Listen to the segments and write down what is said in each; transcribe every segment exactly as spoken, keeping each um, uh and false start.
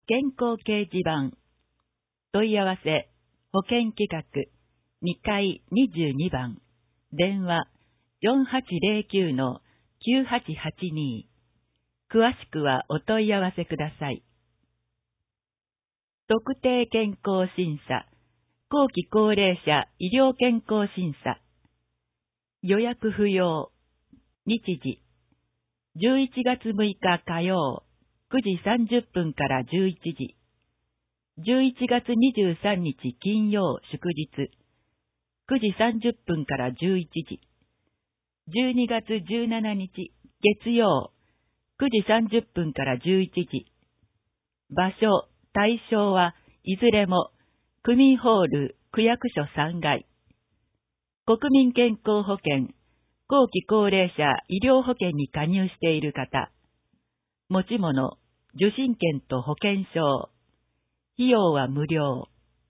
健康掲示板。問い合わせ、保険企画、にかいにじゅうにばん、電話 よんはちゼロきゅう のきゅうはちはちに。詳しくはお問い合わせください。特定健康審査、後期高齢者医療健康審査。予約不要。日時、じゅういちがつむいか火曜、くじさんじゅっぷんからじゅういちじ。じゅういちがつにじゅうさんにち金曜祝日、くじさんじゅっぷんからじゅういちじ。じゅうにがつじゅうしちにち月曜、くじさんじゅっぷんからじゅういちじ。場所、対象はいずれも区民ホール区役所さんがい。国民健康保険、後期高齢者医療保険に加入している方。持ち物、受診券と保険証。費用は無料。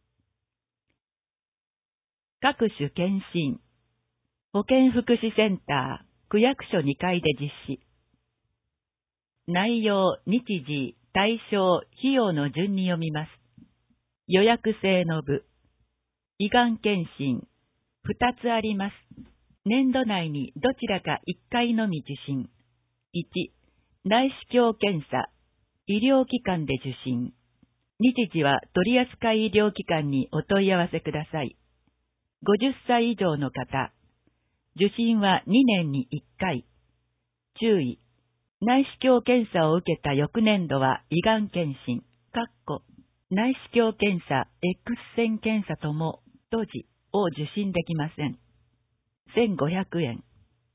各種検診。保健福祉センター、区役所にかいで実施。内容、日時、対象、費用の順に読みます。予約制の部。胃がん検診。ふたつあります。年度内にどちらかいっかいのみ受診。いち、内視鏡検査。医療機関で受診。日時は取扱医療機関にお問い合わせください。ごじゅっさい以上の方。受診はにねんにいっかい。注意。内視鏡検査を受けた翌年度は胃がん検診、かっこ内視鏡検査、X 線検査とも当時を受診できません。せんごひゃくえん。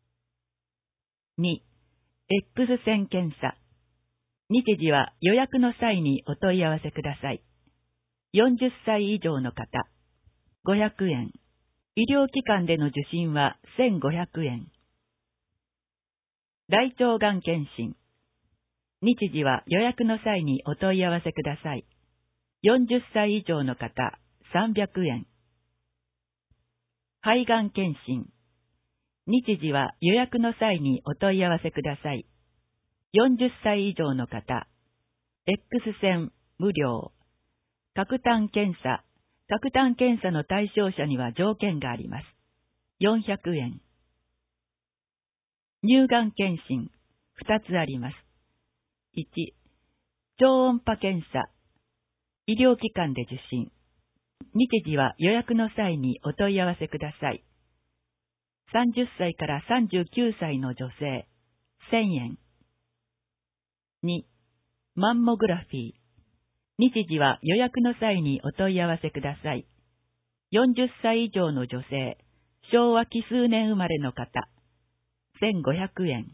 に、X 線検査。日時は予約の際にお問い合わせください。よんじゅっさい以上の方、ごひゃくえん。医療機関での受診はせんごひゃくえん。大腸がん検診。日時は予約の際にお問い合わせください。よんじゅっさい以上の方、さんびゃくえん。肺がん検診。日時は予約の際にお問い合わせください。よんじゅっさい以上の方、X 線無料。核炭検査。核炭検査の対象者には条件があります。よんひゃくえん。乳がん検診。ふたつあります。いち、超音波検査。医療機関で受診。日時は予約の際にお問い合わせください。さんじゅっさいからさんじゅうきゅうさいの女性、せんえん。に、マンモグラフィー。日時は予約の際にお問い合わせください。よんじゅっさい以上の女性、昭和奇数年生まれの方、せんごひゃくえん。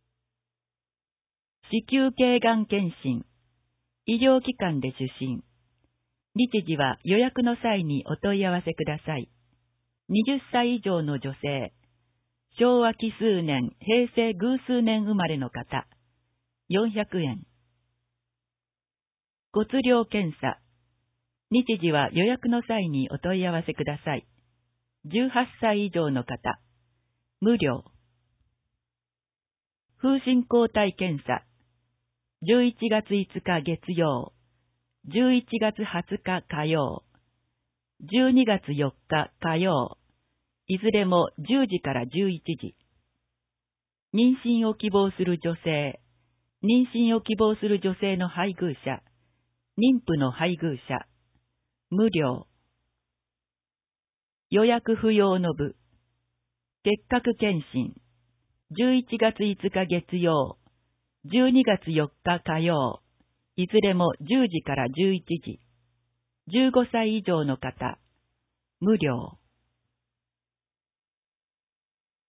子宮頸がん検診。医療機関で受診。日時は予約の際にお問い合わせください。はたち以上の女性、昭和奇数年、平成偶数年生まれの方、よんひゃくえん。骨量検査。日時は予約の際にお問い合わせください。じゅうはっさい以上の方、無料。風疹抗体検査。じゅういちがついつか月曜、じゅういちがつはつか火曜、じゅうにがつよっか火曜、いずれもじゅうじからじゅういちじ。妊娠を希望する女性、妊娠を希望する女性の配偶者、妊婦の配偶者、無料。予約不要の部。結核検診。じゅういちがついつか月曜、じゅうにがつよっか火曜、いずれもじゅうじからじゅういちじ。じゅうごさい以上の方、無料。